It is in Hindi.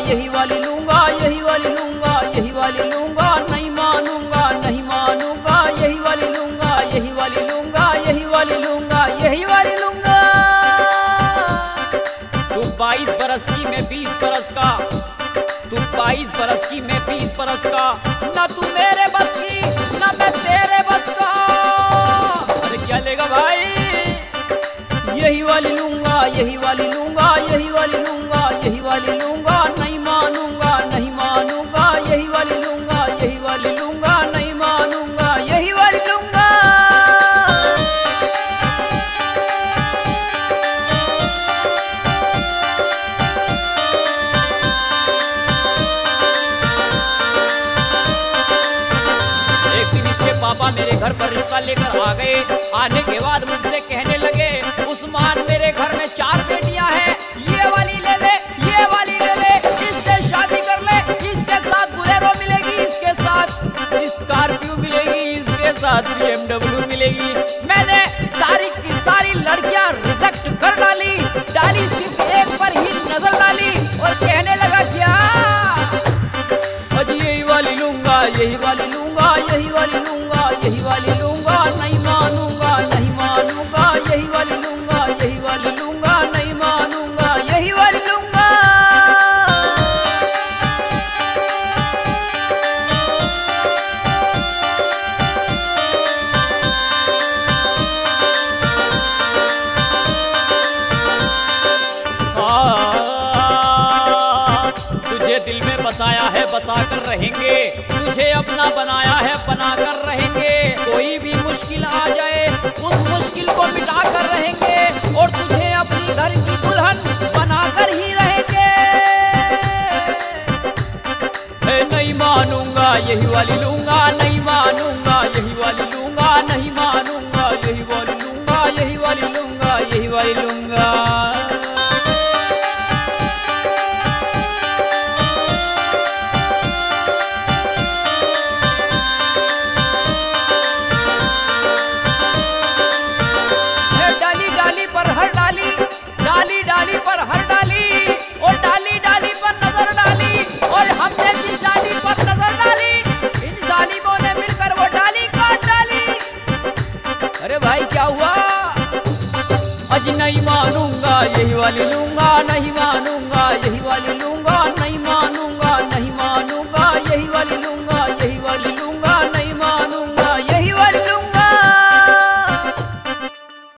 यही वाली लूंगा, यही वाली लूंगा, यही वाली लूंगा, नहीं मानूंगा, नहीं मानूंगा, यही वाली लूंगा, यही वाली लूंगा, यही वाली लूंगा, यही वाली लूंगा। तू 22 बरस की, मैं 20 बरस का, तू 22 बरस की, मैं 20 बरस का, ना तू मेरे बस की, ना मैं तेरे बस का। अरे क्या लेगा भाई? यही वाली लूंगा, यही वाली लूंगा, यही वाली लूंगा, यही वाली लूंगा, नहीं मानूंगा, नहीं मानूंगा, यही वाली लूंगा, यही वाली लूंगा, नहीं मानूंगा, यही वाली लूंगा। एक दिन इसके पापा मेरे घर पर रिश्ता लेकर आ गए। आने के बाद मुझसे कहने लगे, उस्मान मेरे घर में 4 बेटियां हैं, ये वाली ले ले, ये वाली ले ले, इससे शादी कर ले, इसके साथ बुलेरो मिलेगी, इसके साथ स्कॉर्पियो मिलेगी, इसके साथ BMW मिलेगी। मैंने सारी की सारी लड़कियां रिजेक्ट कर डाली, सिर्फ एक पर ही नजर डाली और कहने लगा क्या अजी यही वाली लूंगा, यही वाली लूंगा, यही वाली लूंगा, यही वाली लूंगा, नहीं मानूंगा, नहीं मानूंगा, यही वाली लूंगा, यही वाली लूंगा, नहीं मानूंगा, यही वाली लूंगा। तुझे दिल में बसाया है, बसा कर रहेंगे, तुझे अपना बनाया है, बना कर रहेंगे। कोई भी मुश्किल आ जाए, उस मुश्किल को मिटा कर रहेंगे और तुझे अपनी घर की दुल्हन बना कर ही रहेंगे। नहीं मानूंगा, यही वाली लूंगा, नहीं मानूंगा, यही वाली लूंगा, नहीं मानूंगा, यही वाली लूंगा, यही वाली लूंगा, यही वाली लूंगा। डाली पर हर डाली और डाली डाली पर नजर डाली और हमने जिस डाली पर नजर डाली, इन जालिमों ने मिलकर वो डाली काट डाली। अरे भाई क्या हुआ? अजी नहीं मानूंगा, यही वाली लूंगा, नहीं मानूंगा।